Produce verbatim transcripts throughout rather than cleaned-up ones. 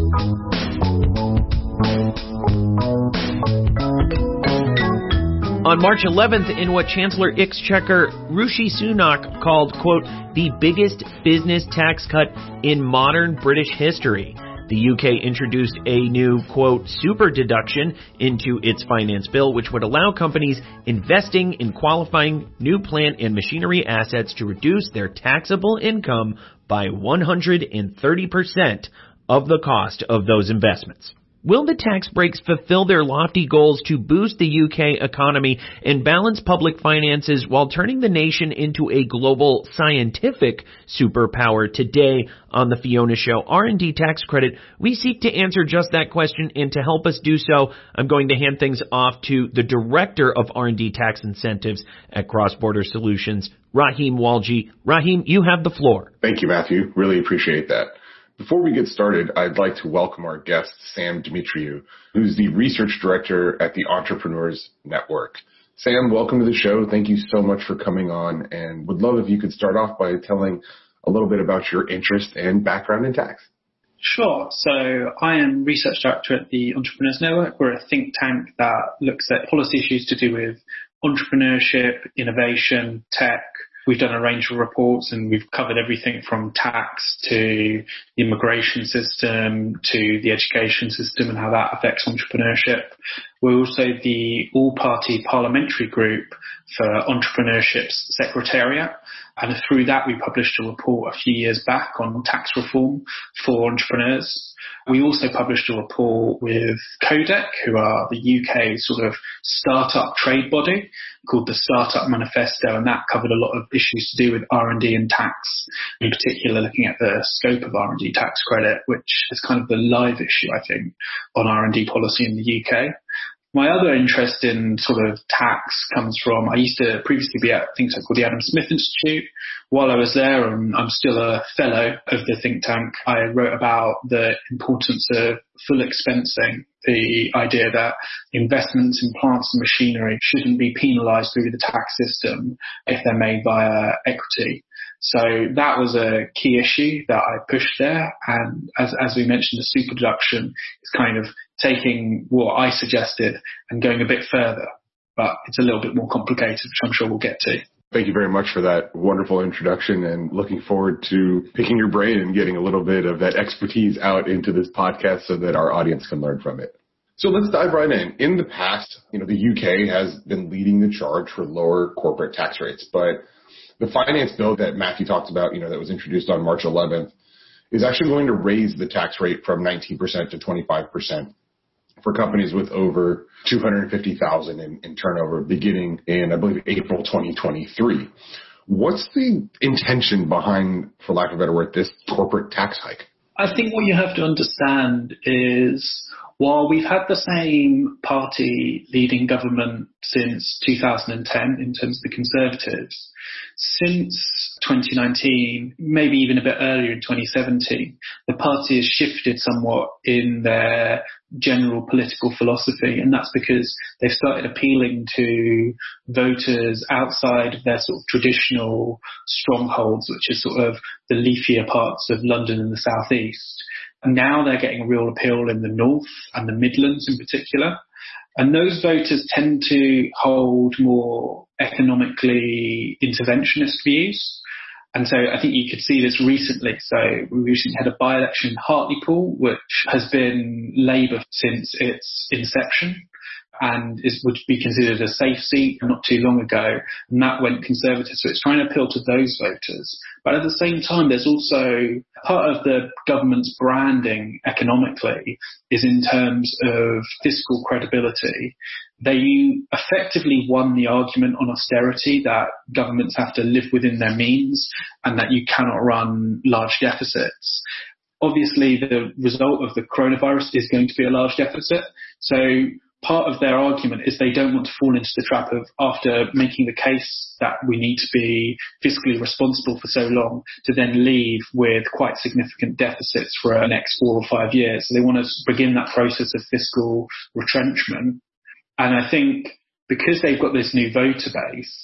On March eleventh, in what Chancellor Exchequer Rishi Sunak called, quote, the biggest business tax cut in modern British history, the U K introduced a new, quote, super deduction into its finance bill, which would allow companies investing in qualifying new plant and machinery assets to reduce their taxable income by one hundred thirty percent of the cost of those investments. Will the tax breaks fulfill their lofty goals to boost the U K economy and balance public finances while turning the nation into a global scientific superpower? Today on the Fiona Show R and D Tax Credit, we seek to answer just that question, and to help us do so, I'm going to hand things off to the Director of R and D Tax Incentives at Cross Border Solutions, Rahim Walji. Rahim, you have the floor. Thank you, Matthew. Really appreciate that. Before we get started, I'd like to welcome our guest, Sam Dimitriou, who's the Research Director at the Entrepreneurs Network. Sam, welcome to the show. Thank you so much for coming on, and would love if you could start off by telling a little bit about your interest and background in tax. Sure. So I am Research Director at the Entrepreneurs Network. We're a think tank that looks at policy issues to do with entrepreneurship, innovation, tech. We've done a range of reports, and we've covered everything from tax to the immigration system to the education system and how that affects entrepreneurship. We're also the all-party parliamentary group for Entrepreneurship's Secretariat, and through that we published a report a few years back on tax reform for entrepreneurs. We also published a report with Codec, who are the U K sort of startup trade body, called the Startup Manifesto, and that covered a lot of issues to do with R and D and tax, in particular looking at the scope of R and D tax credit, which is kind of the live issue, I think, on R and D policy in the U K. My other interest in sort of tax comes from, I used to previously be at a think tank called the Adam Smith Institute. While I was there, and I'm still a fellow of the think tank, I wrote about the importance of full expensing, the idea that investments in plants and machinery shouldn't be penalised through the tax system if they're made via equity. So that was a key issue that I pushed there. And as, as we mentioned, the super deduction is kind of taking what I suggested and going a bit further, but it's a little bit more complicated, which I'm sure we'll get to. Thank you very much for that wonderful introduction, and looking forward to picking your brain and getting a little bit of that expertise out into this podcast so that our audience can learn from it. So let's dive right in. In the past, you know, the U K has been leading the charge for lower corporate tax rates, but the finance bill that Matthew talked about, you know, that was introduced on March eleventh, is actually going to raise the tax rate from nineteen percent to twenty-five percent for companies with over two hundred fifty thousand dollars in, in turnover beginning in, I believe, April twenty twenty-three. What's the intention behind, for lack of a better word, this corporate tax hike? I think what you have to understand is, while we've had the same party leading government since two thousand ten in terms of the Conservatives, since twenty nineteen, maybe even a bit earlier in twenty seventeen, the party has shifted somewhat in their general political philosophy, and that's because they've started appealing to voters outside of their sort of traditional strongholds, which is sort of the leafier parts of London and the South East. Now they're getting a real appeal in the North and the Midlands in particular. And those voters tend to hold more economically interventionist views. And so I think you could see this recently. So we recently had a by-election in Hartlepool, which has been Labour since its inception and is, would be considered a safe seat not too long ago. And that went Conservative. So it's trying to appeal to those voters. But at the same time, there's also part of the government's branding economically is in terms of fiscal credibility. They effectively won the argument on austerity that governments have to live within their means and that you cannot run large deficits. Obviously, the result of the coronavirus is going to be a large deficit. So part of their argument is they don't want to fall into the trap of, after making the case that we need to be fiscally responsible for so long, to then leave with quite significant deficits for the next four or five years. So they want to begin that process of fiscal retrenchment. And I think because they've got this new voter base,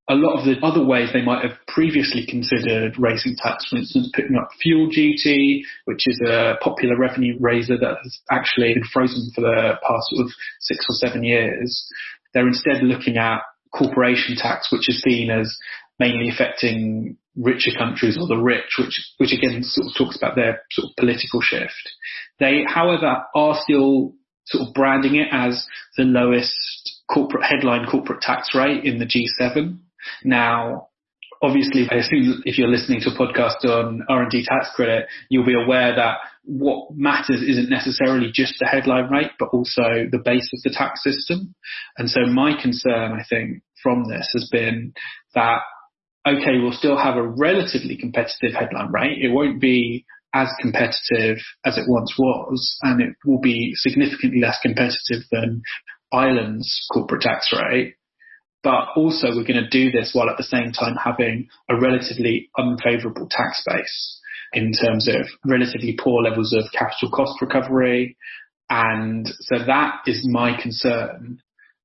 a lot of the other ways they might have previously considered raising tax, for instance, putting up fuel duty, which is a popular revenue raiser that has actually been frozen for the past sort of six or seven years. They're instead looking at corporation tax, which is seen as mainly affecting richer countries or the rich, which, which again sort of talks about their sort of political shift. They, however, are still sort of branding it as the lowest corporate headline corporate tax rate in the G seven. Now, obviously, I assume if you're listening to a podcast on R and D tax credit, you'll be aware that what matters isn't necessarily just the headline rate, but also the base of the tax system. And so my concern, I think, from this has been that, okay, we'll still have a relatively competitive headline rate. It won't be as competitive as it once was, and it will be significantly less competitive than Ireland's corporate tax rate. But also we're going to do this while at the same time having a relatively unfavourable tax base in terms of relatively poor levels of capital cost recovery. And so that is my concern.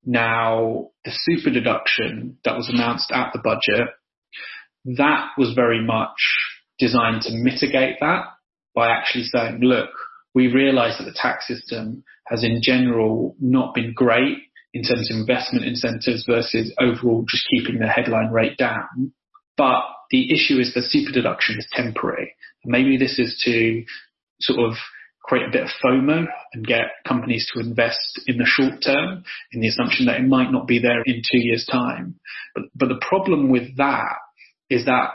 Now, the super deduction that was announced at the budget, that was very much designed to mitigate that by actually saying, look, we realise that the tax system has in general not been great in terms of investment incentives versus overall just keeping the headline rate down. But the issue is the super deduction is temporary. Maybe this is to sort of create a bit of FOMO and get companies to invest in the short term in the assumption that it might not be there in two years' time. But, but the problem with that is that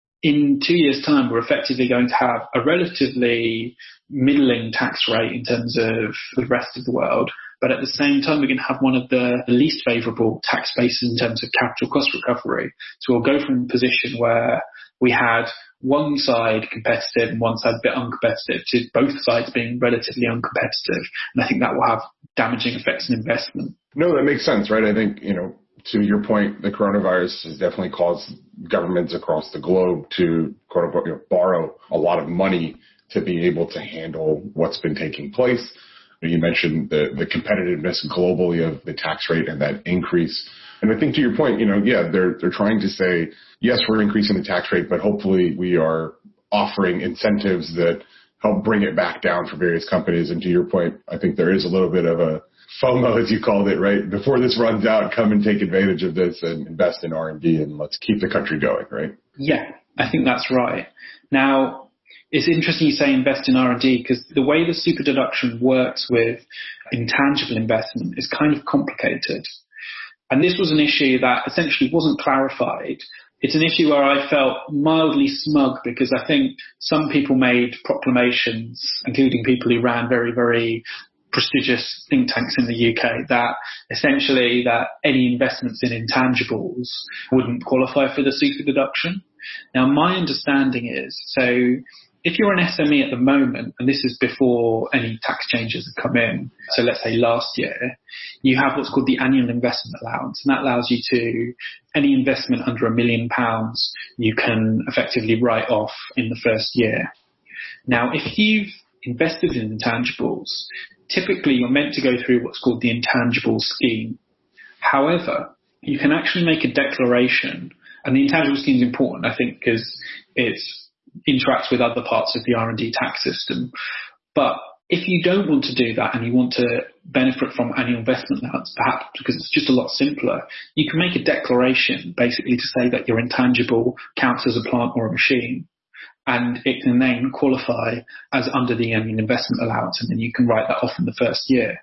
in two years' time, we're effectively going to have a relatively middling tax rate in terms of the rest of the world. But at the same time, we're going to have one of the least favourable tax bases in terms of capital cost recovery. So we'll go from a position where we had one side competitive and one side a bit uncompetitive to both sides being relatively uncompetitive. And I think that will have damaging effects on investment. No, that makes sense, right? I think, you know, to your point, the coronavirus has definitely caused governments across the globe to, quote unquote, you know, borrow a lot of money to be able to handle what's been taking place. You mentioned the, the competitiveness globally of the tax rate and that increase. And I think to your point, you know, yeah, they're, they're trying to say, yes, we're increasing the tax rate, but hopefully we are offering incentives that help bring it back down for various companies. And to your point, I think there is a little bit of a FOMO, as you called it, right? Before this runs out, come and take advantage of this and invest in R and D and let's keep the country going, right? Yeah, I think that's right. Now, it's interesting you say invest in R and D because the way the super deduction works with intangible investment is kind of complicated. And this was an issue that essentially wasn't clarified. It's an issue where I felt mildly smug because I think some people made proclamations, including people who ran very, very prestigious think tanks in the U K, that essentially that any investments in intangibles wouldn't qualify for the super deduction. Now, my understanding is, so if you're an S M E at the moment, and this is before any tax changes have come in, so let's say last year, you have what's called the annual investment allowance, and that allows you to, any investment under a million pounds, you can effectively write off in the first year. Now, if you've invested in intangibles, typically you're meant to go through what's called the intangible scheme. However, you can actually make a declaration, and the intangible scheme is important, I think, because it interacts with other parts of the R and D tax system. But if you don't want to do that and you want to benefit from annual investment allowance, perhaps because it's just a lot simpler, you can make a declaration basically to say that your intangible counts as a plant or a machine. And it can then qualify as under the annual investment allowance, and then you can write that off in the first year.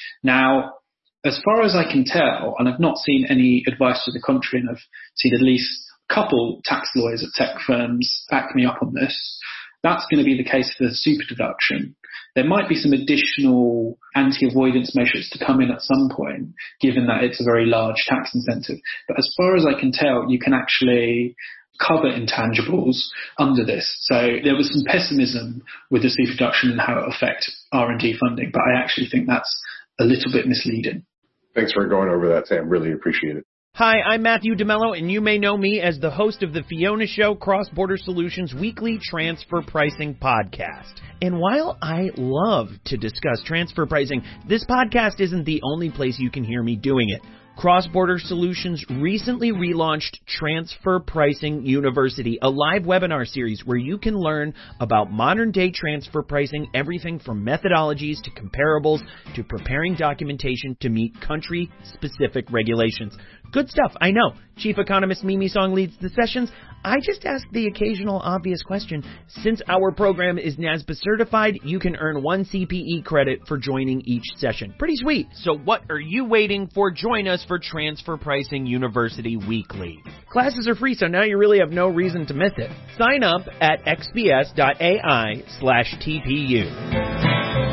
Now, as far as I can tell, and I've not seen any advice to the contrary, and I've seen at least a couple tax lawyers at tech firms back me up on this, that's going to be the case for the super deduction. There might be some additional anti-avoidance measures to come in at some point, given that it's a very large tax incentive. But as far as I can tell, you can actually cover intangibles under this. So there was some pessimism with the super deduction and how it affects R and D funding, but I actually think that's a little bit misleading. Thanks for going over that, Sam. Really appreciate it. Hi, I'm Matthew DeMello, and you may know me as the host of the Fiona Show Cross-Border Solutions weekly transfer pricing podcast. And while I love to discuss transfer pricing, this podcast isn't the only place you can hear me doing it. Cross-Border Solutions recently relaunched Transfer Pricing University, a live webinar series where you can learn about modern-day transfer pricing, everything from methodologies to comparables to preparing documentation to meet country-specific regulations. Good stuff, I know. Chief Economist Mimi Song leads the sessions. I just asked the occasional obvious question. Since our program is NASBA certified, you can earn one C P E credit for joining each session. Pretty sweet. So what are you waiting for? Join us for Transfer Pricing University Weekly. Classes are free, so now you really have no reason to miss it. Sign up at xbs.ai slash TPU.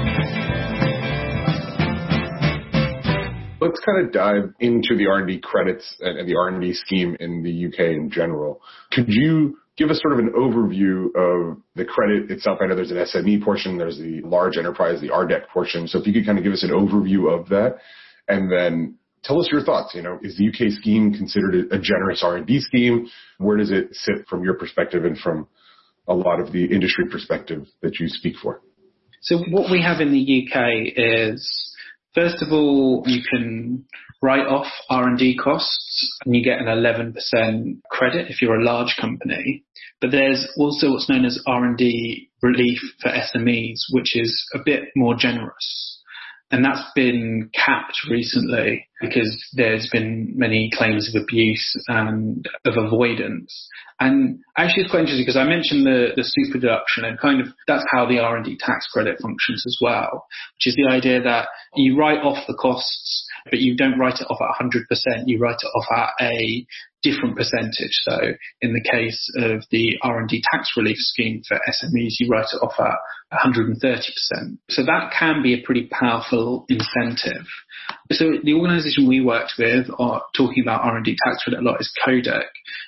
Let's kind of dive into the R and D credits and the R and D scheme in the U K in general. Could you give us sort of an overview of the credit itself? I know there's an S M E portion, there's the large enterprise, the R D E C portion. So if you could kind of give us an overview of that, and then tell us your thoughts. You know, is the U K scheme considered a generous R and D scheme? Where does it sit from your perspective and from a lot of the industry perspective that you speak for? So what we have in the U K is, first of all, you can write off R and D costs and you get an eleven percent credit if you're a large company. But there's also what's known as R and D relief for S M Es, which is a bit more generous. And that's been capped recently because there's been many claims of abuse and of avoidance. And actually it's quite interesting because I mentioned the, the super deduction, and kind of that's how the R and D tax credit functions as well, which is the idea that you write off the costs, but you don't write it off at one hundred percent, you write it off at a different percentage. So in the case of the R and D tax relief scheme for S M Es, you write it off at one hundred thirty percent. So that can be a pretty powerful incentive. So the organisation we worked with are talking about R and D tax credit a lot is Codec,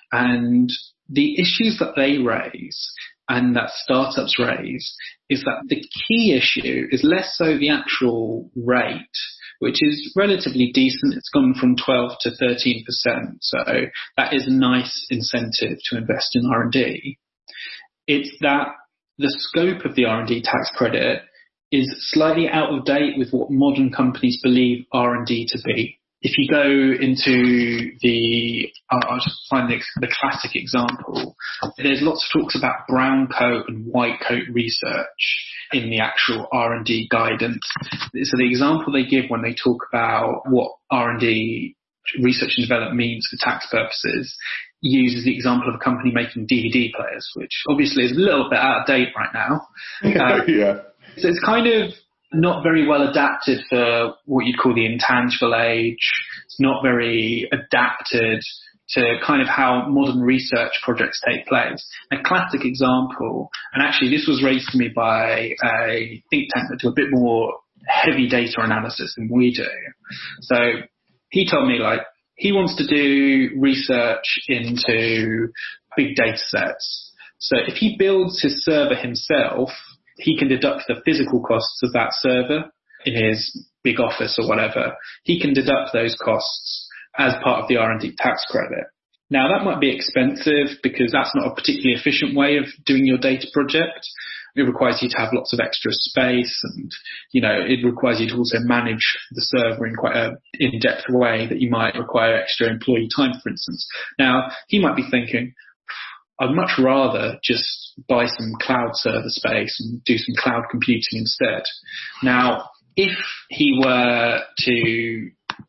and the issues that they raise and that startups raise is that the key issue is less so the actual rate, which is relatively decent. It's gone from twelve to thirteen percent. So that is a nice incentive to invest in R and D. It's that the scope of the R and D tax credit is slightly out of date with what modern companies believe R and D to be. If you go into the, I'll just find the, the classic example. There's lots of talks about brown coat and white coat research in the actual R and D guidance. So the example they give when they talk about what R and D research and development means for tax purposes uses the example of a company making D V D players, which obviously is a little bit out of date right now. Uh, yeah. So it's kind of not very well adapted for what you'd call the intangible age. It's not very adapted to kind of how modern research projects take place. A classic example, and actually this was raised to me by a think tank that do a bit more heavy data analysis than we do. So he told me, like, he wants to do research into big data sets. So if he builds his server himself, he can deduct the physical costs of that server in his big office or whatever. He can deduct those costs as part of the R and D tax credit. Now, that might be expensive because that's not a particularly efficient way of doing your data project. It requires you to have lots of extra space, and, you know, it requires you to also manage the server in quite a in-depth way that you might require extra employee time, for instance. Now, he might be thinking, I'd much rather just buy some cloud server space and do some cloud computing instead. Now, if he were to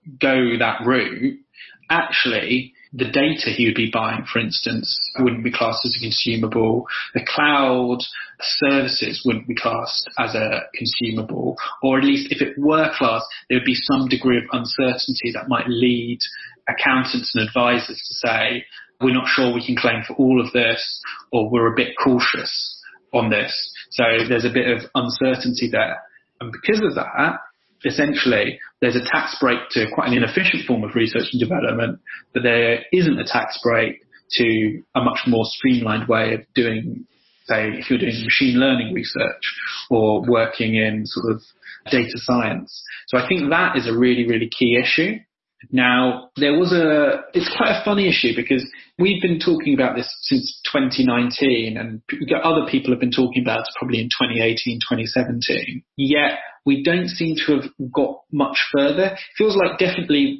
go that route, actually, the data he would be buying, for instance, wouldn't be classed as a consumable. The cloud services wouldn't be classed as a consumable, or at least if it were classed, there would be some degree of uncertainty that might lead accountants and advisors to say, we're not sure we can claim for all of this, or we're a bit cautious on this. So there's a bit of uncertainty there. And because of that, essentially, there's a tax break to quite an inefficient form of research and development, but there isn't a tax break to a much more streamlined way of doing, say, if you're doing machine learning research or working in sort of data science. So I think that is a really, really key issue. Now, there was a, it's quite a funny issue because we've been talking about this since twenty nineteen, and other people have been talking about it probably in twenty eighteen, twenty seventeen. Yet we don't seem to have got much further. It feels like definitely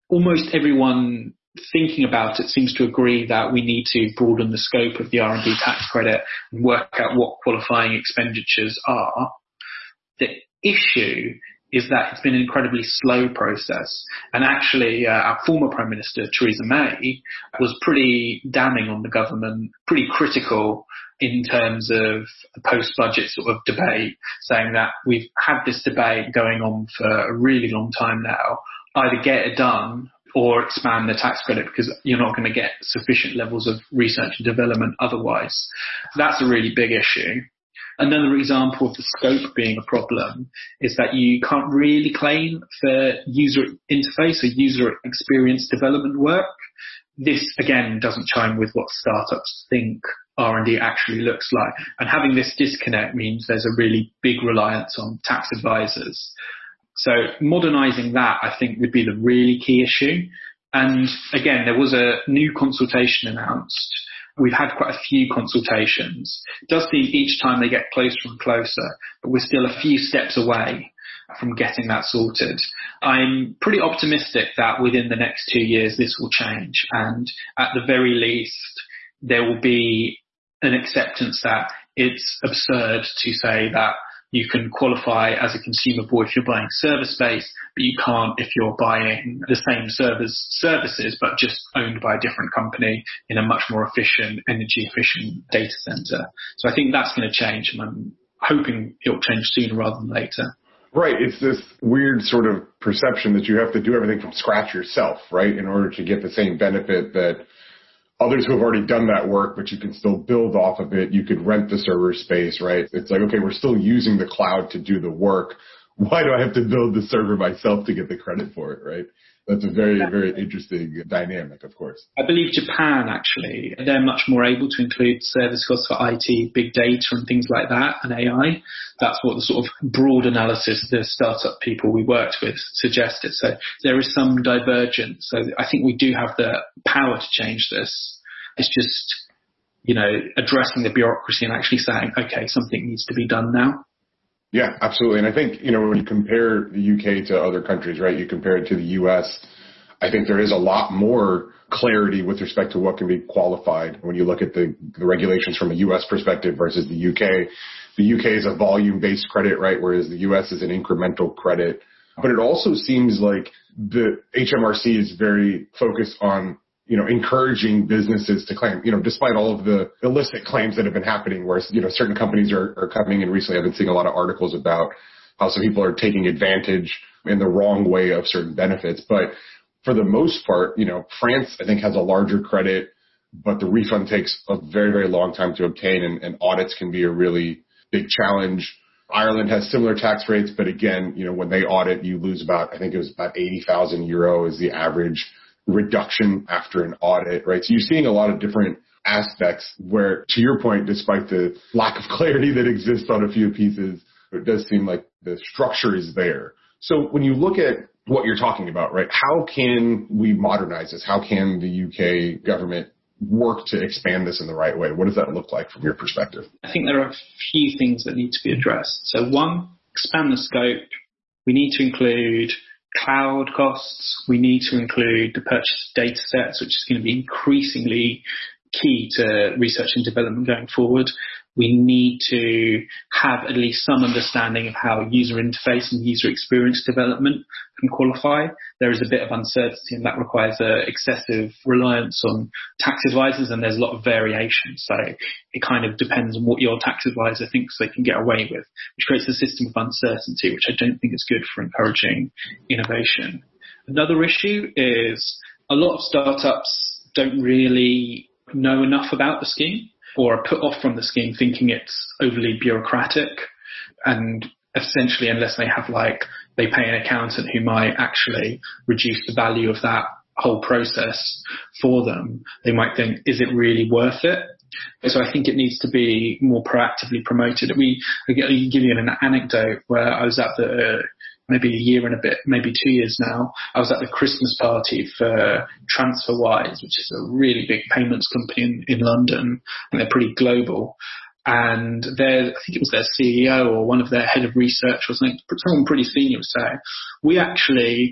almost everyone thinking about it seems to agree that we need to broaden the scope of the R and D tax credit and work out what qualifying expenditures are. The issue is that it's been an incredibly slow process. And actually, uh, our former Prime Minister, Theresa May, was pretty damning on the government, pretty critical in terms of the post-budget sort of debate, saying that we've had this debate going on for a really long time now. Either get it done or expand the tax credit, because you're not going to get sufficient levels of research and development otherwise. So that's a really big issue. Another example of the scope being a problem is that you can't really claim for user interface or user experience development work. This, again, doesn't chime with what startups think R and D actually looks like. And having this disconnect means there's a really big reliance on tax advisors. So modernizing that, I think, would be the really key issue. And again, there was a new consultation announced. We've had quite a few consultations. It does seem each time they get closer and closer, but we're still a few steps away from getting that sorted. I'm pretty optimistic that within the next two years this will change, and at the very least there will be an acceptance that it's absurd to say that you can qualify as a consumer board if you're buying server space, but you can't if you're buying the same servers services, but just owned by a different company in a much more efficient, energy efficient data center. So I think that's going to change, and I'm hoping it'll change sooner rather than later. Right. It's this weird sort of perception that you have to do everything from scratch yourself, right, in order to get the same benefit that others who have already done that work, but you can still build off of it. You could rent the server space, right? It's like, okay, we're still using the cloud to do the work. Why do I have to build the server myself to get the credit for it, right? That's a very, very interesting dynamic, of course. I believe Japan, actually, they're much more able to include service costs for I T, big data and things like that, and A I. That's what the sort of broad analysis of the startup people we worked with suggested. So there is some divergence. So I think we do have the power to change this. It's just, you know, addressing the bureaucracy and actually saying, okay, something needs to be done now. Yeah, absolutely. And I think, you know, when you compare the U K to other countries, right, you compare it to the U S, I think there is a lot more clarity with respect to what can be qualified when you look at the, the regulations from a U S perspective versus the U K. The U K is a volume-based credit, right, whereas the U S is an incremental credit. But it also seems like the H M R C is very focused on, you know, encouraging businesses to claim, you know, despite all of the illicit claims that have been happening where, you know, certain companies are, are coming in recently. I've been seeing a lot of articles about how some people are taking advantage in the wrong way of certain benefits. But for the most part, you know, France, I think, has a larger credit, but the refund takes a very, very long time to obtain, and, and audits can be a really big challenge. Ireland has similar tax rates, but again, you know, when they audit, you lose about, I think it was about eighty thousand euro is the average reduction after an audit, right? So you're seeing a lot of different aspects where, to your point, despite the lack of clarity that exists on a few pieces, it does seem like the structure is there. So when you look at what you're talking about, right, how can we modernize this? How can the U K government work to expand this in the right way? What does that look like from your perspective? I think there are a few things that need to be addressed. So one, expand the scope. We need to include cloud costs. We need to include the purchase of data sets, which is going to be increasingly key to research and development going forward. We need to have at least some understanding of how user interface and user experience development can qualify. There is a bit of uncertainty, and that requires an excessive reliance on tax advisors, and there's a lot of variation. So it kind of depends on what your tax advisor thinks they can get away with, which creates a system of uncertainty, which I don't think is good for encouraging innovation. Another issue is a lot of startups don't really know enough about the scheme, or are put off from the scheme thinking it's overly bureaucratic, and essentially unless they have like, they pay an accountant who might actually reduce the value of that whole process for them, they might think, is it really worth it? So I think it needs to be more proactively promoted. We, I'll give you an anecdote where I was at the, maybe a year and a bit, maybe two years now, I was at the Christmas party for TransferWise, which is a really big payments company in, in London, and they're pretty global. And their, I think it was their C E O or one of their head of research or something, someone pretty senior was saying, we actually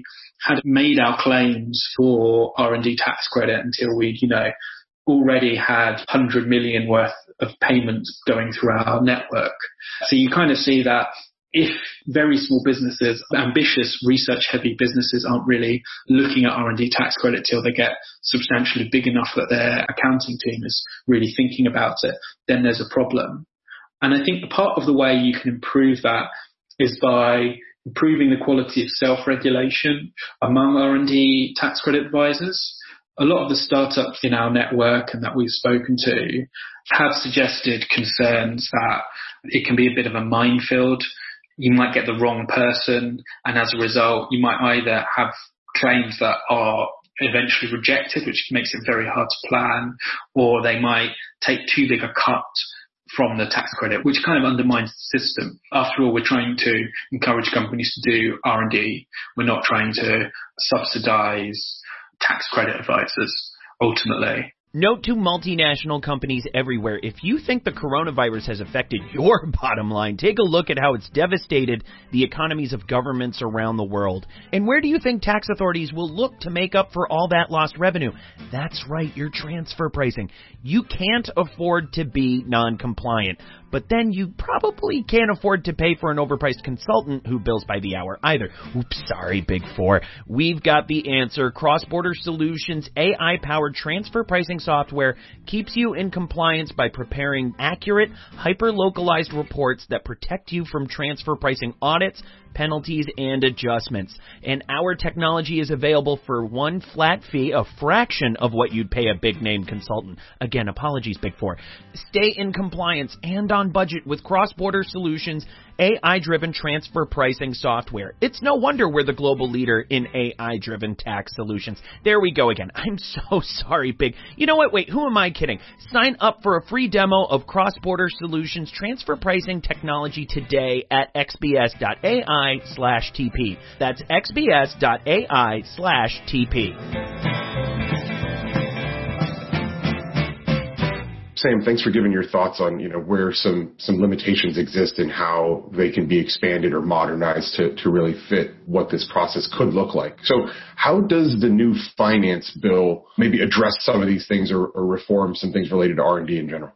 had made our claims for R and D tax credit until we'd, you know, already had one hundred million worth of payments going through our network. So you kind of see that if very small businesses, ambitious research-heavy businesses aren't really looking at R and D tax credit till they get substantially big enough that their accounting team is really thinking about it, then there's a problem. And I think part of the way you can improve that is by improving the quality of self-regulation among R and D tax credit advisors. A lot of the startups in our network and that we've spoken to have suggested concerns that it can be a bit of a minefield. You might get the wrong person, and as a result, you might either have claims that are eventually rejected, which makes it very hard to plan, or they might take too big a cut from the tax credit, which kind of undermines the system. After all, we're trying to encourage companies to do R and D. We're not trying to subsidize tax credit advisors, ultimately. Note to multinational companies everywhere, if you think the coronavirus has affected your bottom line, take a look at how it's devastated the economies of governments around the world. And where do you think tax authorities will look to make up for all that lost revenue? That's right, your transfer pricing. You can't afford to be non-compliant, but then you probably can't afford to pay for an overpriced consultant who bills by the hour either. Oops, sorry, Big Four. We've got the answer. Cross-Border Solutions' A I-powered transfer pricing software keeps you in compliance by preparing accurate, hyper-localized reports that protect you from transfer pricing audits, penalties, and adjustments. And our technology is available for one flat fee, a fraction of what you'd pay a big-name consultant. Again, apologies, Big Four. Stay in compliance and on budget with Cross-Border Solutions' A I-driven transfer pricing software. It's no wonder we're the global leader in A I-driven tax solutions. There we go again. I'm so sorry, Big. You know what? Wait, who am I kidding? Sign up for a free demo of Cross-Border Solutions transfer pricing technology today at xbs.ai slash TP. That's xbs.ai slash TP. Sam, thanks for giving your thoughts on, you know, where some, some limitations exist and how they can be expanded or modernized to, to really fit what this process could look like. So how does the new finance bill maybe address some of these things or, or reform some things related to R and D in general?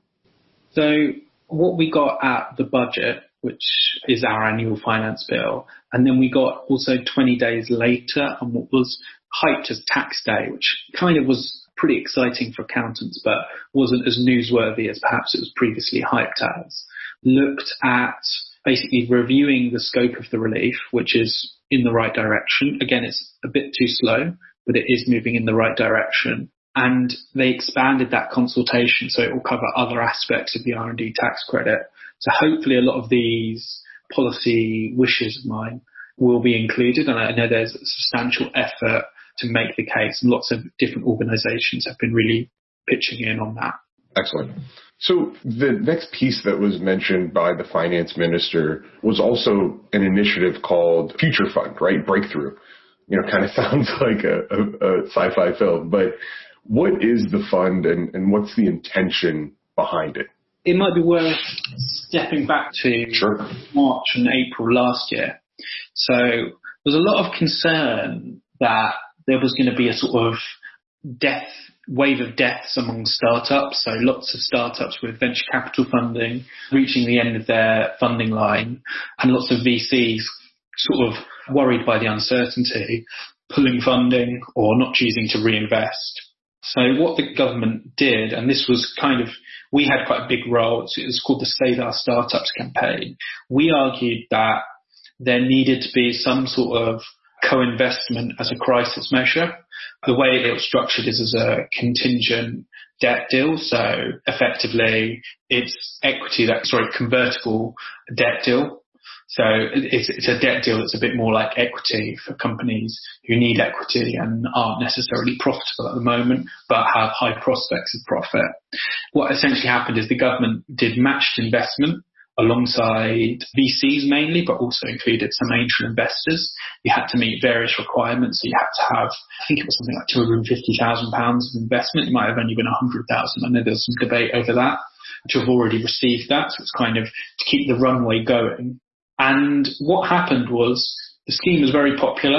So what we got at the budget, which is our annual finance bill, and then we got also twenty days later on what was hyped as tax day, which kind of was pretty exciting for accountants, but wasn't as newsworthy as perhaps it was previously hyped as, looked at basically reviewing the scope of the relief, which is in the right direction. Again, it's a bit too slow, but it is moving in the right direction. And they expanded that consultation so it will cover other aspects of the R and D tax credit. So hopefully a lot of these policy wishes of mine will be included. And I know there's a substantial effort to make the case, and lots of different organizations have been really pitching in on that. Excellent. So the next piece that was mentioned by the finance minister was also an initiative called Future Fund, right? Breakthrough. You know, kind of sounds like a, a, a sci-fi film, but what is the fund and, and what's the intention behind it? It might be worth stepping back to sure. March and April last year. So there was a lot of concern that there was going to be a sort of death, wave of deaths among startups. So lots of startups with venture capital funding reaching the end of their funding line, and lots of V Cs sort of worried by the uncertainty, pulling funding or not choosing to reinvest. So what the government did, and this was kind of, we had quite a big role, it was called the Save Our Startups campaign. We argued that there needed to be some sort of co-investment as a crisis measure. The way it was structured is as a contingent debt deal. So effectively it's equity that, sorry, convertible debt deal. So it's, it's a debt deal that's a bit more like equity for companies who need equity and aren't necessarily profitable at the moment, but have high prospects of profit. What essentially happened is the government did matched investment alongside V Cs mainly, but also included some angel investors. You had to meet various requirements. So you had to have, I think it was something like two hundred fifty thousand pounds of investment. It might have only been one hundred thousand. I know there's some debate over that, to have already received that. So it's kind of to keep the runway going. And what happened was the scheme was very popular.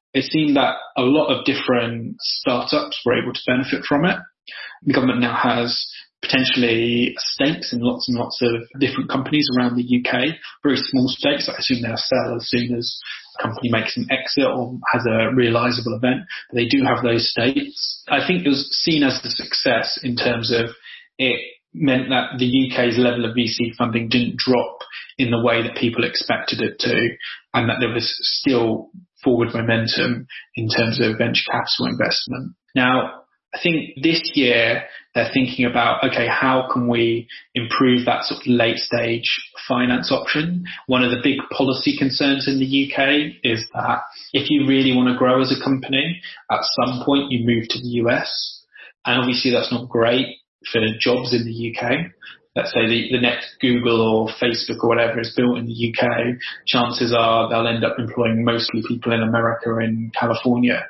it seemed that a lot of different startups were able to benefit from it. The government now has potentially stakes in lots and lots of different companies around the U K, very small stakes. I assume they'll sell as soon as a company makes an exit or has a realisable event. But they do have those stakes. I think it was seen as a success in terms of it meant that the U K's level of V C funding didn't drop in the way that people expected it to, and that there was still forward momentum in terms of venture capital investment. Now, I think this year they're thinking about, okay, how can we improve that sort of late stage finance option? One of the big policy concerns in the U K is that if you really want to grow as a company, at some point you move to the U S. And obviously that's not great for jobs in the U K. Let's say the, the next Google or Facebook or whatever is built in the U K, chances are they'll end up employing mostly people in America and California.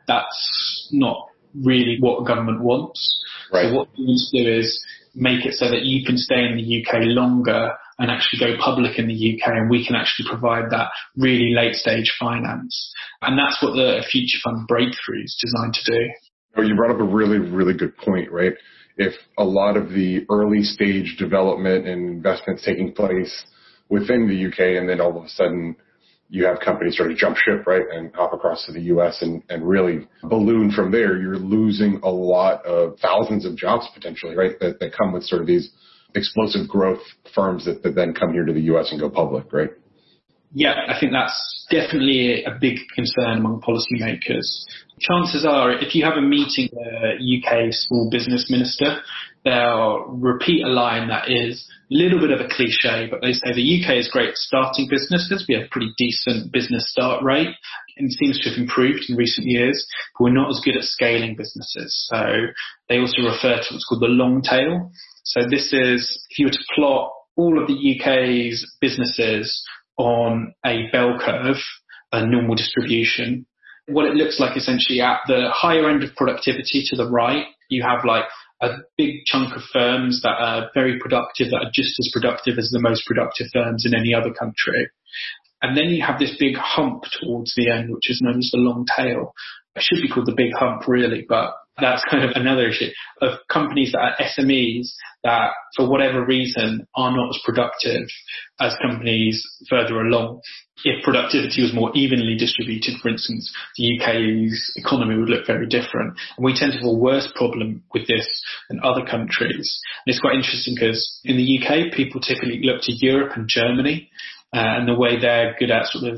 That's not really what government wants. Right. So what we want to do is make it so that you can stay in the U K longer and actually go public in the U K, and we can actually provide that really late stage finance. And that's what the Future Fund Breakthrough is designed to do. Oh, you brought up a really, really good point, right? If a lot of the early stage development and investments taking place within the U K, and then all of a sudden you have companies sort of jump ship, right, and hop across to the U S and, and really balloon from there, you're losing a lot of thousands of jobs potentially, right, that, that come with sort of these explosive growth firms that, that then come here to the U S and go public, right? Yeah, I think that's definitely a big concern among policymakers. Chances are, if you have a meeting with a U K small business minister, they'll repeat a line that is a little bit of a cliche, but they say the U K is great at starting businesses. We have a pretty decent business start rate, and it seems to have improved in recent years, but we're not as good at scaling businesses. So they also refer to what's called the long tail. So this is, if you were to plot all of the U K's businesses on a bell curve, a normal distribution, what it looks like essentially at the higher end of productivity to the right, you have like a big chunk of firms that are very productive, that are just as productive as the most productive firms in any other country. And then you have this big hump towards the end, which is known as the long tail. It should be called the big hump, really, but that's kind of another issue of companies that are S M Es that, for whatever reason, are not as productive as companies further along. If productivity was more evenly distributed, for instance, the U K's economy would look very different. And we tend to have a worse problem with this than other countries. And it's quite interesting because in the U K, people typically look to Europe and Germany uh, and the way they're good at sort of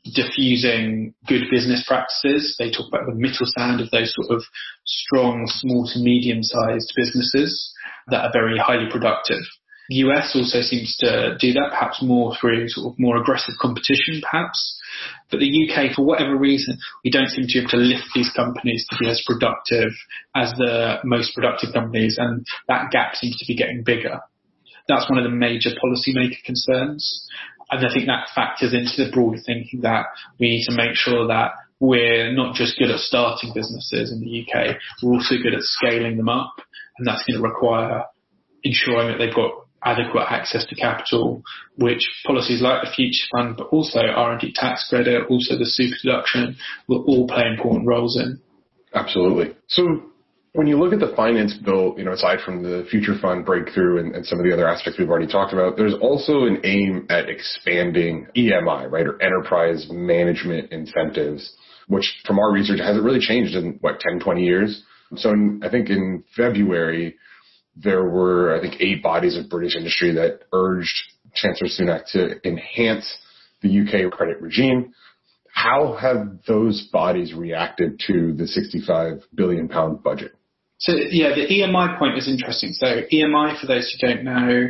diffusing good business practices. They talk about the Mittelstand of those sort of strong, small to medium-sized businesses that are very highly productive. The U S also seems to do that, perhaps more through sort of more aggressive competition, perhaps. But the U K, for whatever reason, we don't seem to be able to lift these companies to be as productive as the most productive companies, and that gap seems to be getting bigger. That's one of the major policymaker concerns. And I think that factors into the broader thinking that we need to make sure that we're not just good at starting businesses in the U K, we're also good at scaling them up. And that's going to require ensuring that they've got adequate access to capital, which policies like the Future Fund, but also R and D tax credit, also the super deduction, will all play important roles in. Absolutely. So when you look at the finance bill, you know, aside from the Future Fund Breakthrough and, and some of the other aspects we've already talked about, there's also an aim at expanding E M I, right, or enterprise management incentives, which from our research hasn't really changed in, what, ten, twenty years. So in, I think in February, there were, I think, eight bodies of British industry that urged Chancellor Sunak to enhance the U K credit regime. How have those bodies reacted to the sixty-five billion pound budget? So, yeah, the E M I point is interesting. So E M I, for those who don't know,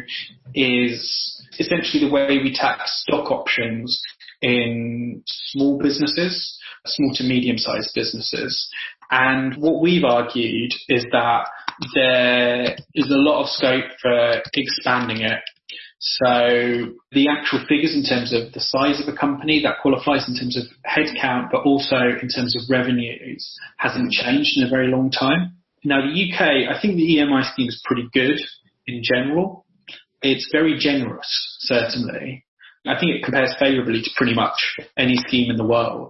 is essentially the way we tax stock options in small businesses, small to medium-sized businesses. And what we've argued is that there is a lot of scope for expanding it. So the actual figures in terms of the size of a company that qualifies in terms of headcount, but also in terms of revenues, hasn't changed in a very long time. Now, the U K, I think the E M I scheme is pretty good in general. It's very generous, certainly. I think it compares favourably to pretty much any scheme in the world.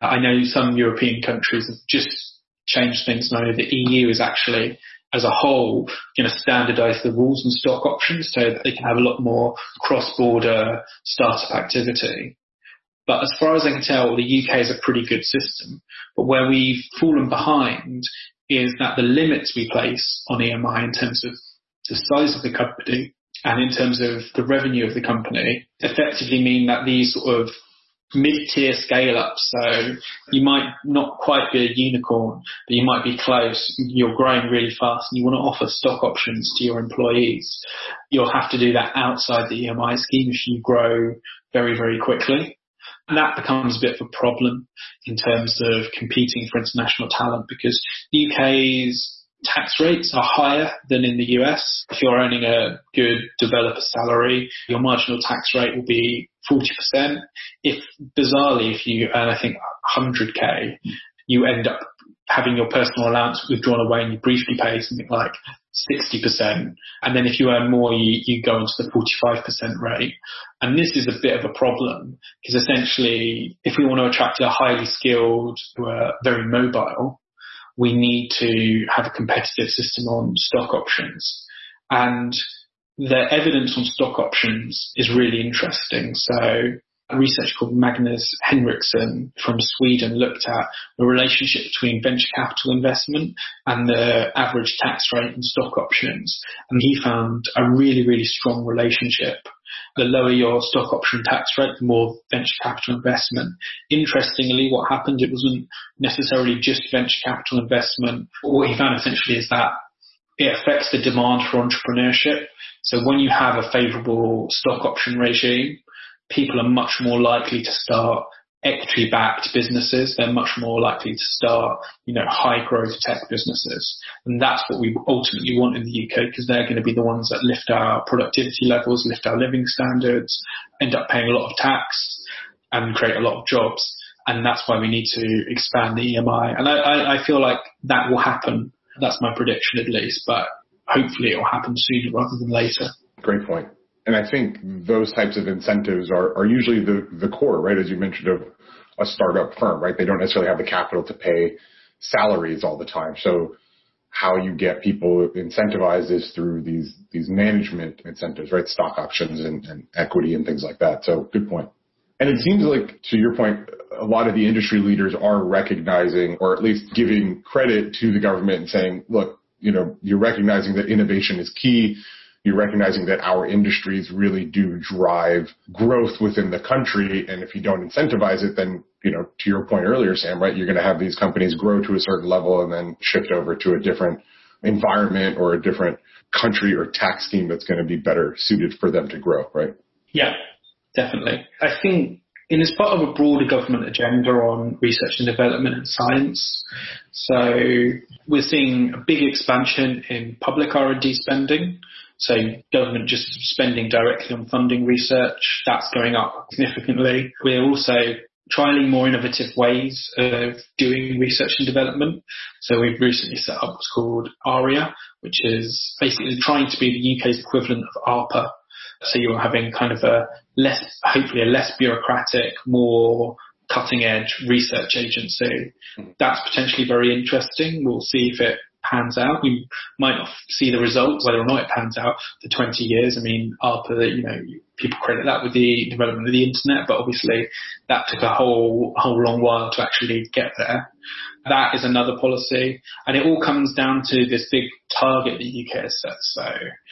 I know some European countries have just changed things. And I know the E U is actually, as a whole, going to standardise the rules on stock options so that they can have a lot more cross-border startup activity. But as far as I can tell, the U K is a pretty good system. But where we've fallen behind is that the limits we place on E M I in terms of the size of the company and in terms of the revenue of the company effectively mean that these sort of mid-tier scale-ups, so you might not quite be a unicorn, but you might be close, you're growing really fast and you want to offer stock options to your employees, you'll have to do that outside the E M I scheme if you grow very, very quickly. And that becomes a bit of a problem in terms of competing for international talent because the U K's tax rates are higher than in the U S. If you're earning a good developer salary, your marginal tax rate will be forty percent. If, bizarrely, if you earn, I think, one hundred K, you end up having your personal allowance withdrawn away and you briefly pay something like sixty percent. And then if you earn more, you, you go into the forty-five percent rate. And this is a bit of a problem because essentially, if we want to attract a highly skilled, who are very mobile, we need to have a competitive system on stock options. And the evidence on stock options is really interesting. So a researcher called Magnus Henriksson from Sweden looked at the relationship between venture capital investment and the average tax rate on stock options. And he found a really, really strong relationship. The lower your stock option tax rate, the more venture capital investment. Interestingly, what happened, it wasn't necessarily just venture capital investment. What he found essentially is that it affects the demand for entrepreneurship. So when you have a favourable stock option regime, people are much more likely to start equity-backed businesses. They're much more likely to start, you know, high-growth tech businesses. And that's what we ultimately want in the U K because they're going to be the ones that lift our productivity levels, lift our living standards, end up paying a lot of tax and create a lot of jobs. And that's why we need to expand the E M I. And I, I, I feel like that will happen. That's my prediction at least, but hopefully it will happen sooner rather than later. Great point. And I think those types of incentives are, are usually the, the core, right, as you mentioned, of a startup firm, right? They don't necessarily have the capital to pay salaries all the time. So how you get people incentivized is through these these management incentives, right? Stock options and, and equity and things like that. So good point. And it seems like, to your point, a lot of the industry leaders are recognizing or at least giving credit to the government and saying, look, you know, you're recognizing that innovation is key. You're recognizing that our industries really do drive growth within the country. And if you don't incentivize it, then, you know, to your point earlier, Sam, right, you're going to have these companies grow to a certain level and then shift over to a different environment or a different country or tax scheme that's going to be better suited for them to grow, right? Yeah, definitely. I think in as part of a broader government agenda on research and development and science, so we're seeing a big expansion in public R and D spending. So government just spending directly on funding research, that's going up significantly. We're also trialing more innovative ways of doing research and development. So we've recently set up what's called ARIA, which is basically trying to be the U K's equivalent of ARPA. So you're having kind of a less, hopefully a less bureaucratic, more cutting edge research agency. That's potentially very interesting. We'll see if it pans out. We might not see the results, whether or not it pans out, for twenty years. I mean, ARPA, you know, people credit that with the development of the internet, but obviously that took a whole, whole long while to actually get there. That is another policy. And it all comes down to this big target the U K has set. So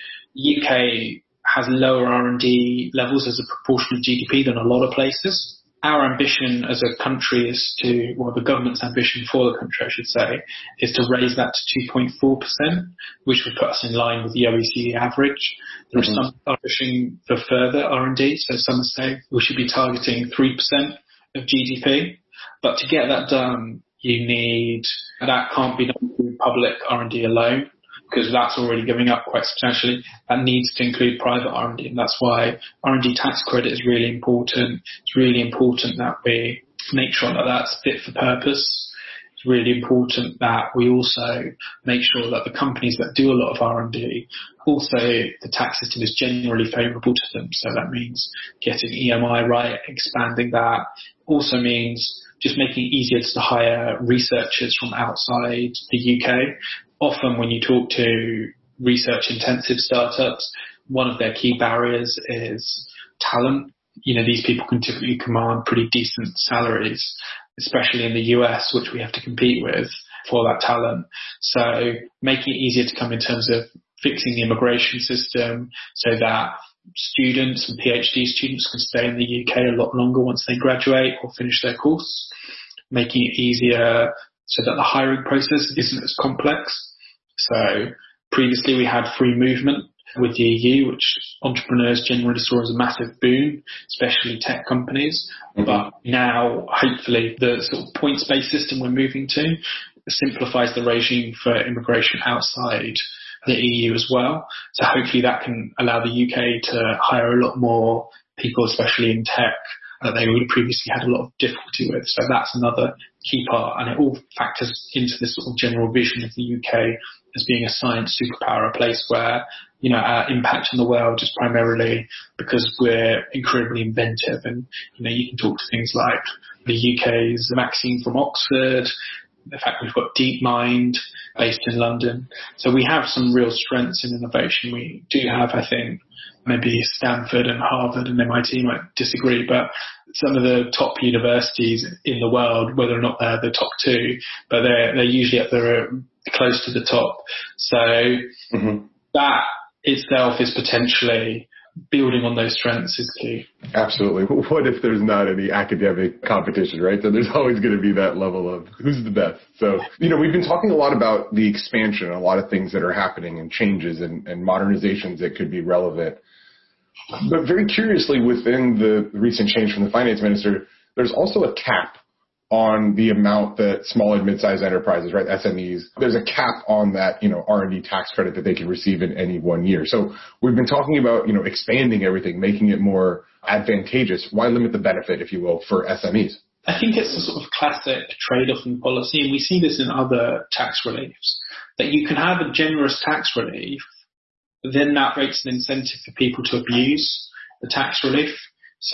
U K has lower R and D levels as a proportion of G D P than a lot of places. Our ambition as a country is to, well, the government's ambition for the country, I should say, is to raise that to two point four percent, which would put us in line with the O E C D average. There mm-hmm. are some that are pushing for further R and D, so some say we should be targeting three percent of G D P. But to get that done, you need, that can't be done through public R and D alone, because that's already going up quite substantially. That needs to include private R and D, and that's why R and D tax credit is really important. It's really important that we make sure that that's fit for purpose. It's really important that we also make sure that the companies that do a lot of R and D, also the tax system is generally favourable to them. So that means getting E M I right, expanding that. Also means just making it easier to hire researchers from outside the U K. Often when you talk to research-intensive startups, one of their key barriers is talent. You know, these people can typically command pretty decent salaries, especially in the U S, which we have to compete with for that talent. So making it easier to come in terms of fixing the immigration system so that students and PhD students can stay in the U K a lot longer once they graduate or finish their course, making it easier so that the hiring process isn't as complex. So previously we had free movement with the E U, which entrepreneurs generally saw as a massive boon, especially tech companies. Mm-hmm. But now, hopefully, the sort of points-based system we're moving to simplifies the regime for immigration outside the E U as well. So hopefully that can allow the U K to hire a lot more people, especially in tech, that they would have previously had a lot of difficulty with. So that's another key part, and it all factors into this sort of general vision of the U K as being a science superpower, a place where, you know, our impact on the world is primarily because we're incredibly inventive. And, you know, you can talk to things like the U K's Maxine from Oxford, the fact we've got DeepMind based in London. So we have some real strengths in innovation. We do have, I think, maybe Stanford and Harvard and M I T might disagree, but some of the top universities in the world, whether or not they're the top two, but they're, they're usually up there close to the top. So mm-hmm. that itself is potentially building on those strengths is key. Absolutely. What if there's not any academic competition, right? So there's always going to be that level of who's the best. So, you know, we've been talking a lot about the expansion and a lot of things that are happening and changes and, and modernizations that could be relevant. But very curiously, within the recent change from the finance minister, there's also a cap on the amount that small and mid-sized enterprises, right, S M Es, there's a cap on that, you know, R and D tax credit that they can receive in any one year. So we've been talking about, you know, expanding everything, making it more advantageous. Why limit the benefit, if you will, for S M Es? I think it's a sort of classic trade-off in policy, and we see this in other tax reliefs, that you can have a generous tax relief, but then that creates an incentive for people to abuse the tax relief. So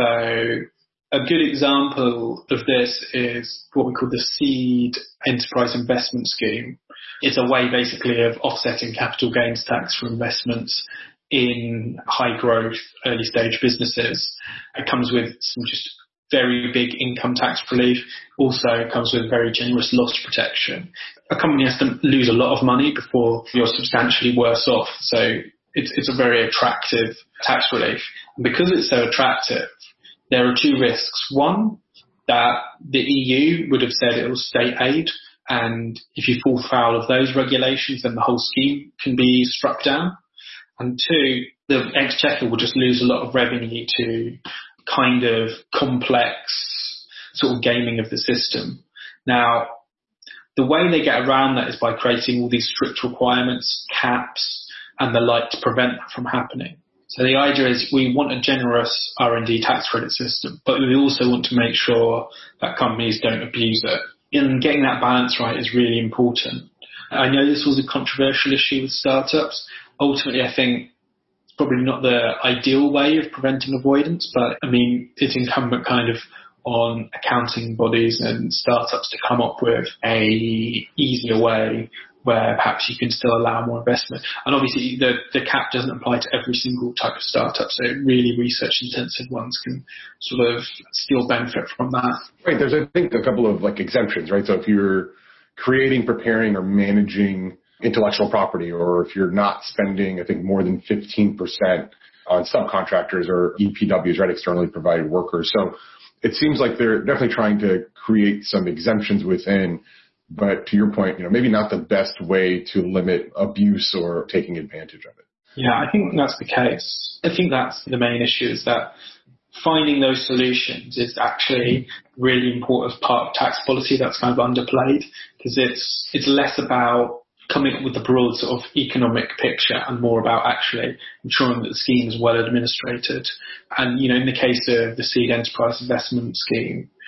a good example of this is what we call the Seed Enterprise Investment Scheme. It's a way basically of offsetting capital gains tax for investments in high growth, early stage businesses. It comes with some just very big income tax relief. Also comes with very generous loss protection. A company has to lose a lot of money before you're substantially worse off. So it's, it's a very attractive tax relief. And because it's so attractive, there are two risks. One, that the E U would have said it was state aid, and if you fall foul of those regulations, then the whole scheme can be struck down. And two, the Exchequer will just lose a lot of revenue to kind of complex sort of gaming of the system. Now, the way they get around that is by creating all these strict requirements, caps, and the like to prevent that from happening. So the idea is we want a generous R and D tax credit system, but we also want to make sure that companies don't abuse it. And getting that balance right is really important. I know this was a controversial issue with startups. Ultimately, I think it's probably not the ideal way of preventing avoidance, but I mean, it's incumbent kind of on accounting bodies and startups to come up with a easier way where perhaps you can still allow more investment. And obviously the, the cap doesn't apply to every single type of startup, so really research intensive ones can sort of still benefit from that. Right, there's I think a couple of like exemptions, right? So if you're creating, preparing, or managing intellectual property, or if you're not spending, I think, more than fifteen percent on subcontractors or E P Ws, right, externally provided workers. So it seems like they're definitely trying to create some exemptions within. But to your point, you know, maybe not the best way to limit abuse or taking advantage of it. Yeah, I think that's the case. I think that's the main issue, is that finding those solutions is actually really important as part of tax policy that's kind of underplayed, because it's it's less about coming up with a broad sort of economic picture and more about actually ensuring that the scheme is well administrated. And, you know, in the case of the Seed Enterprise Investment Scheme,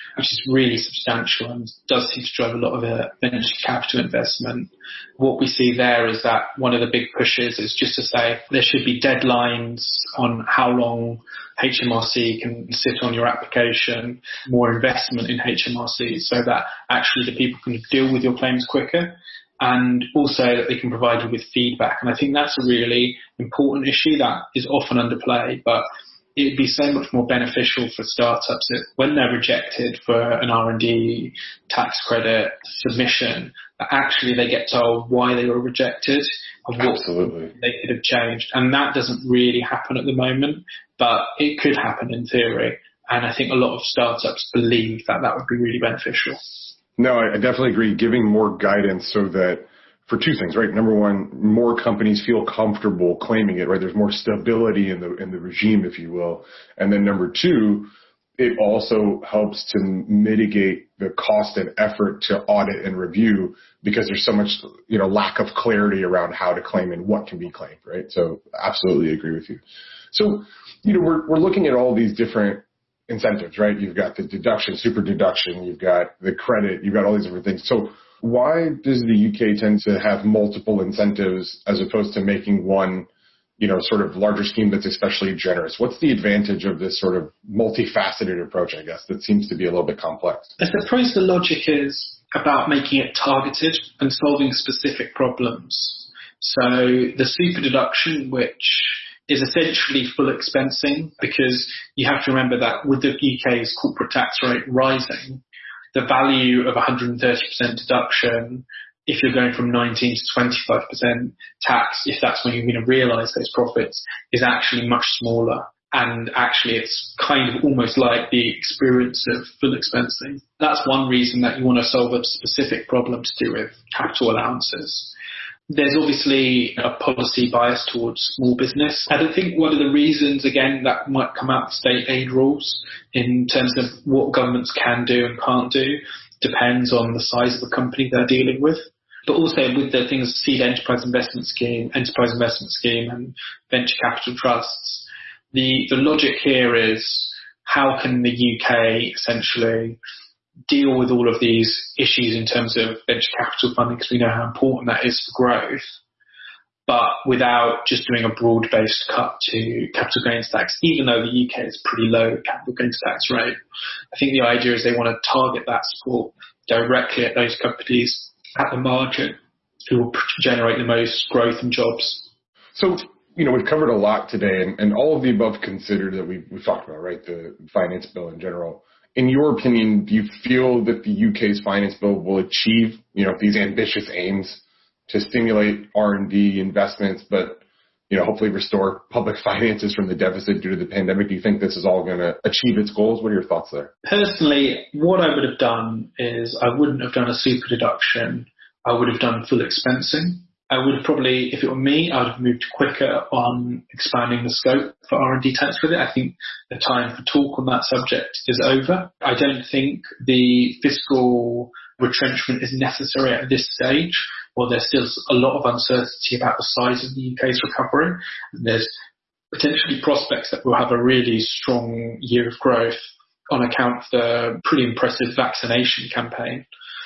which is really substantial and does seem to drive a lot of uh, venture capital investment. What we see there is that one of the big pushes is just to say there should be deadlines on how long H M R C can sit on your application, more investment in H M R C so that actually the people can deal with your claims quicker, and also that they can provide you with feedback. And I think that's a really important issue that is often underplayed, but it'd be so much more beneficial for startups that when they're rejected for an R and D tax credit submission, that actually they get told why they were rejected and what Absolutely. they could have changed. And that doesn't really happen at the moment, but it could happen in theory. And I think a lot of startups believe that that would be really beneficial. No, I definitely agree. Giving more guidance so that for two things, right? Number one, more companies feel comfortable claiming it, right? There's more stability in the in the regime, if you will. And then number two, it also helps to mitigate the cost and effort to audit and review because there's so much, you know, lack of clarity around how to claim and what can be claimed, right? So absolutely agree with you. So, you know, we're we're looking at all these different incentives, right? You've got the deduction, super deduction, you've got the credit, you've got all these different things. So why does the U K tend to have multiple incentives as opposed to making one, you know, sort of larger scheme that's especially generous? What's the advantage of this sort of multifaceted approach, I guess, that seems to be a little bit complex? I suppose the logic is about making it targeted and solving specific problems. So the super deduction, which is essentially full expensing, because you have to remember that with the U K's corporate tax rate rising, the value of one hundred thirty percent deduction, if you're going from nineteen to twenty-five percent tax, if that's when you're going to realise those profits, is actually much smaller. And actually it's kind of almost like the experience of full expensing. That's one reason that you want to solve a specific problem to do with capital allowances. There's obviously a policy bias towards small business. And I think one of the reasons, again, that might come out of state aid rules in terms of what governments can do and can't do depends on the size of the company they're dealing with. But also with the things, Seed Enterprise Investment Scheme, Enterprise Investment Scheme and Venture Capital Trusts, the, the logic here is how can the U K essentially deal with all of these issues in terms of venture capital funding, because we know how important that is for growth, but without just doing a broad-based cut to capital gains tax, even though the U K is pretty low capital gains tax rate. I think the idea is they want to target that support directly at those companies at the margin who will generate the most growth and jobs. So, you know, we've covered a lot today, and, and all of the above considered that we've, we've talked about, right, the finance bill in general. In your opinion, do you feel that the U K's finance bill will achieve, you know, these ambitious aims to stimulate R and D investments, but, you know, hopefully restore public finances from the deficit due to the pandemic? Do you think this is all going to achieve its goals? What are your thoughts there? Personally, what I would have done is I wouldn't have done a super deduction. I would have done full expensing. I would have probably, if it were me, I would have moved quicker on expanding the scope for R and D tax credit. I think the time for talk on that subject is over. I don't think the fiscal retrenchment is necessary at this stage. Well, there's still a lot of uncertainty about the size of the U K's recovery. And there's potentially prospects that we'll have a really strong year of growth on account of the pretty impressive vaccination campaign.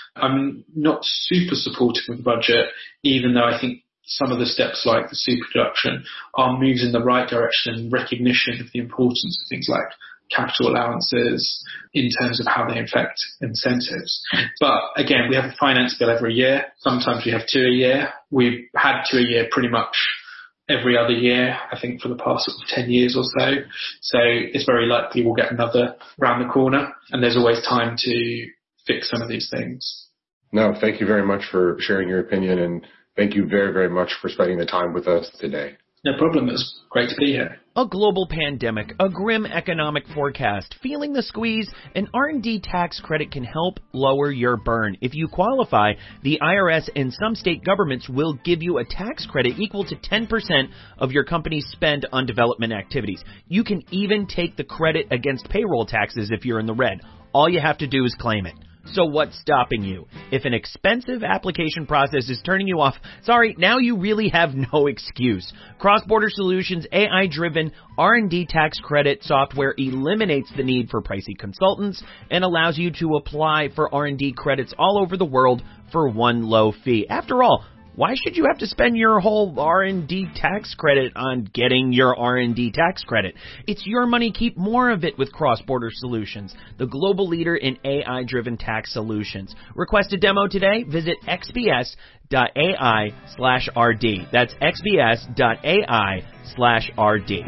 I'm not super supportive of the budget, even though I think some of the steps like the super deduction are moves in the right direction and recognition of the importance of things like capital allowances in terms of how they affect incentives. But again, we have a finance bill every year. Sometimes we have two a year. We've had two a year pretty much every other year, I think, for the past sort of ten years or so. So it's very likely we'll get another round the corner, and there's always time to fix some of these things. No, thank you very much for sharing your opinion, and thank you very, very much for spending the time with us today. No problem. It was great to be here. A global pandemic, a grim economic forecast, feeling the squeeze, an R and D tax credit can help lower your burn. If you qualify, the I R S and some state governments will give you a tax credit equal to ten percent of your company's spend on development activities. You can even take the credit against payroll taxes if you're in the red. All you have to do is claim it. So what's stopping you? If an expensive application process is turning you off, sorry, now you really have no excuse. Cross-Border Solutions' A I-driven R and D tax credit software eliminates the need for pricey consultants and allows you to apply for R and D credits all over the world for one low fee. After all, why should you have to spend your whole R and D tax credit on getting your R and D tax credit? It's your money. Keep more of it with Cross-Border Solutions, the global leader in A I-driven tax solutions. Request a demo today. Visit xbs.ai slash RD. That's xbs.ai slash RD.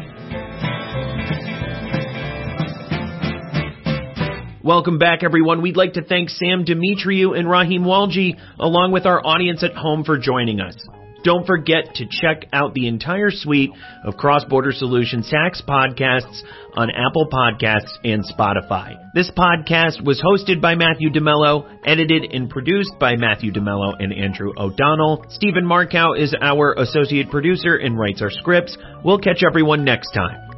Welcome back, everyone. We'd like to thank Sam Demetriou and Rahim Walji, along with our audience at home, for joining us. Don't forget to check out the entire suite of Cross-Border Solutions tax podcasts on Apple Podcasts and Spotify. This podcast was hosted by Matthew DeMello, edited and produced by Matthew DeMello and Andrew O'Donnell. Stephen Markow is our associate producer and writes our scripts. We'll catch everyone next time.